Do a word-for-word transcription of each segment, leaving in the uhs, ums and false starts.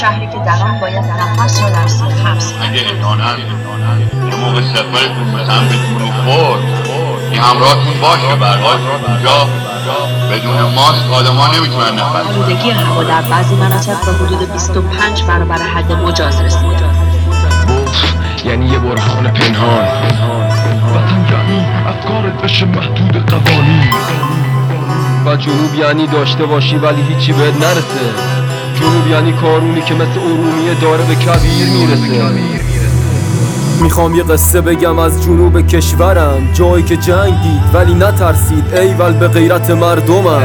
شهری که در آن باید نفس را در زیر حبس کرد. اگه احیانا یه موقع سفرتون به سمت جنوب خورد این همراهتون باشه، برای اینجا بدون ماسک آدما نمیتونن نفس بکشن. آلودگی هوا در بعضی مناطق به حدود بیست و پنج برابر حد مجاز رسید. یعنی یه برهان پنهان. وطن یعنی افکارت بشه محدود قوانین. و جنوب یعنی داشته باشی ولی هیچی بهت نرسه. جنوب یعنی کارونی که مثل ارومیه داره به کبیر میرسه. میخوام یه قصه بگم از جنوب کشورم، جایی که جنگ دید ولی نترسید، ایول به غیرت مردمم.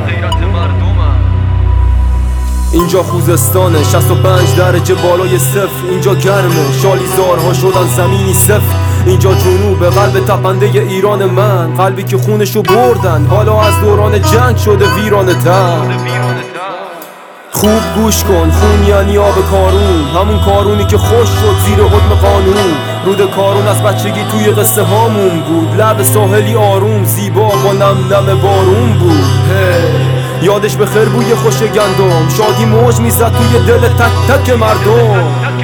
اینجا خوزستانه، شصت و پنج درجه بالای صفر. اینجا گرمه، شالیزارها شدن زمینی سفت. اینجا جنوب قلب تپنده ایران من، قلبی که خونشو بردن حالا از دوران جنگ شده ویرانه تر. خوب گوش کن، خون یعنی آب کارون، همون کارونی که خوش شد زیر حکم قانون. رود کارون از بچگی توی قصه هامون بود، لب ساحلی آروم زیبا با نم نم بارون بود. hey. یادش به خیر بوی خوش گندم، شادی موج میزد توی دل تک تک مردم.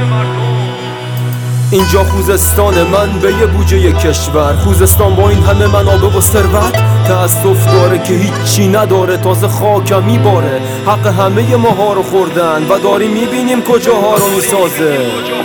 اینجا خوزستان من به یه بوجه کشور، خوزستان با این همه منابع و ثروت تأسف داره که هیچی نداره، تازه خاکم میباره. حق همه ماها رو خوردن و داریم میبینیم کجاها رو میسازه.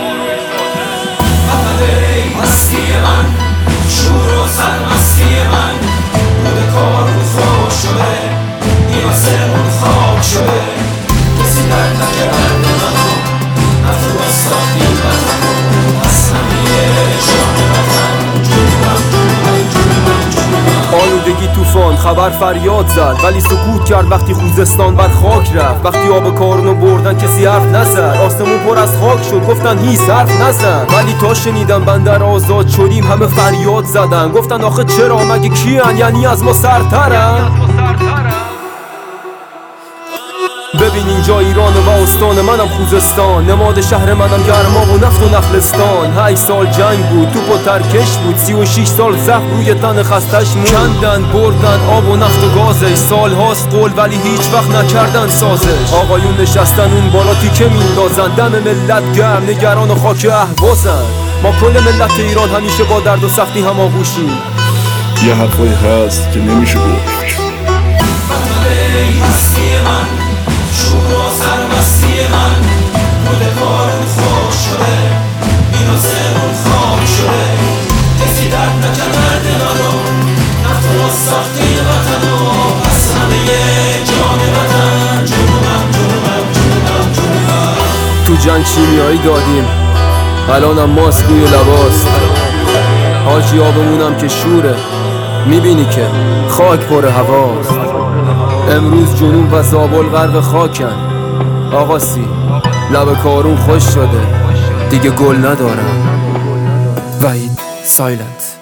مستی من، شور و سرمستی من، بود کارون خوش شده، این آسمون خاک شده. کسی در نکرد منو، نفت و ساختی وطنو، از همه جان وطن جنوبم جنوبم جنوبم جنوبم. آلودگی طوفان خبر فریاد زد ولی سکوت کرد وقتی خوزستان بر خاک رفت. وقتی آب کارونو بردن کسی حرف نزد، آسمون پر از خاک شد گفتن هیچ حرف نزد. ولی تا شنیدم بندر آزاد شدیم همه فریاد زدن، گفتن آخه چرا مگه کیان، یعنی از ما سرترن. ببین اینجا ایران و استان منم خوزستان، نماد شهر منم گرما و نفت و نخلستان. هشت سال جنگ بود، توپ و ترکش بود، سی و شیش سال زخم روی تن خستش مون. کندن بردن آب و نفت و گازش، سال هاست قول ولی هیچ وقت نکردن سازش. آقایون نشستن اون بالا تیکه میندازن، دم ملت گرم نگران و خاک اهوازن. ما کل ملت ایران همیشه با درد و سختی هماغوشیم. یه حرفایی هست که نمیشه گفت. شور و سرمستی من، بود کارون خوش شده، این آسمون خاک شده. کسی درد نکرد منو، نفت و ساختی وطنو، از همه جان وطن جنوبم جنوبم جنوبم جنوبم. تو جنگ شیمیایی دادیم، الانم ماسک روی لباس. حاجی آبمونم که شوره، میبینی که خاک پر هواست. امروز جنوب و زابل غرق خاکن. آقاسی لب کارون خوش شده دیگه گل ندارم. وحید سایلنت.